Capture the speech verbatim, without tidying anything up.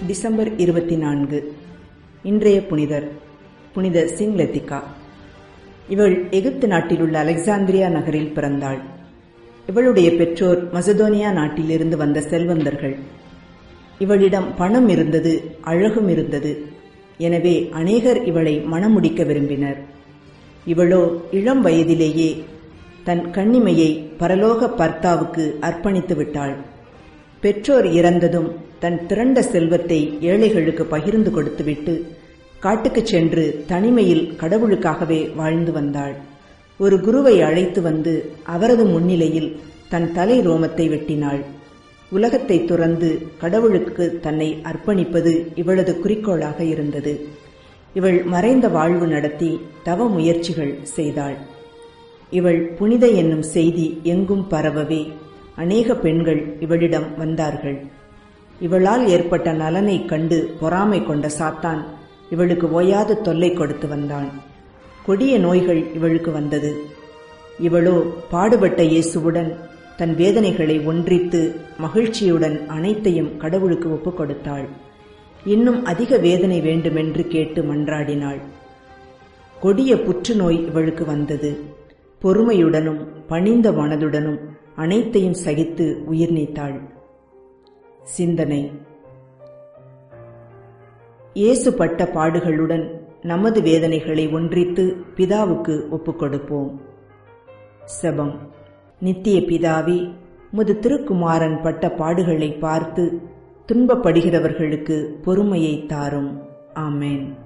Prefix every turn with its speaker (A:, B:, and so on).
A: December இருபத்தி நான்கு. இன்றைய புனிதர் புனித சிங்லெத்திகா. இவள் எகிப்து நாட்டிலுள்ள அலெக்சாந்திரியா நகரில் பிறந்தாள். இவளுடைய பெற்றோர் மசதோனியா நாட்டிலிருந்து வந்த செல்வந்தர்கள். இவளிடம் பணம் இருந்தது, அழகும் இருந்தது. எனவே அநேகர் இவளை மணமுடிக்க விரும்பினர். இவளோ இளம் வயதிலேயே தன் கன்னிமையை பரலோக பர்த்தாவுக்கு அர்ப்பணித்து விட்டாள். பெற்றோர் இறந்ததும் தன் திரண்ட செல்வத்தை ஏழைகளுக்கு பகிர்ந்து கொடுத்துவிட்டு காட்டுக்குச் சென்று தனிமையில் கடவுளுக்காகவே வாழ்ந்து வந்தாள். ஒரு குருவை அழைத்து வந்து அவரது முன்னிலையில் தன் தலை ரோமத்தை வெட்டினாள். உலகத்தை துறந்து கடவுளுக்கு தன்னை அர்ப்பணிப்பது இவளது குறிக்கோளாக இருந்தது. இவள் மறைந்த வாழ்வு நடத்தி தவ முயற்சிகள் செய்தாள். இவள் புனித என்னும் செய்தி எங்கும் பரவவே அநேக பெண்கள் இவளிடம் வந்தார்கள். இவளால் ஏற்பட்ட நலனை கண்டு பொறாமை கொண்ட சாத்தான் இவளுக்கு ஓயாது தொல்லை கொடுத்து வந்தான். கொடிய நோய்கள் இவளுக்கு வந்தது. இவளோ பாடுபட்ட இயேசுவுடன் தன் வேதனைகளை ஒன்றித்து மகிழ்ச்சியுடன் அனைத்தையும் கடவுளுக்கு ஒப்புக் கொடுத்தாள். இன்னும் அதிக வேதனை வேண்டுமென்று கேட்டு மன்றாடினாள். கொடிய புற்றுநோய் இவளுக்கு வந்தது. பொறுமையுடனும் பணிந்த மனதுடனும் அனைத்தையும் சகித்து உயிர் நீத்தாள். சிந்தனை: இயேசு பட்ட பாடுகளுடன் நமது வேதனைகளை ஒன்றித்து பிதாவுக்கு ஒப்புக் கொடுப்போம். செபம்: நித்திய பிதாவே, உமது திருக்குமாரன் பட்ட பாடுகளை பார்த்து துன்பப்படுகிறவர்களுக்கு பொறுமையை தாரும். ஆமென்.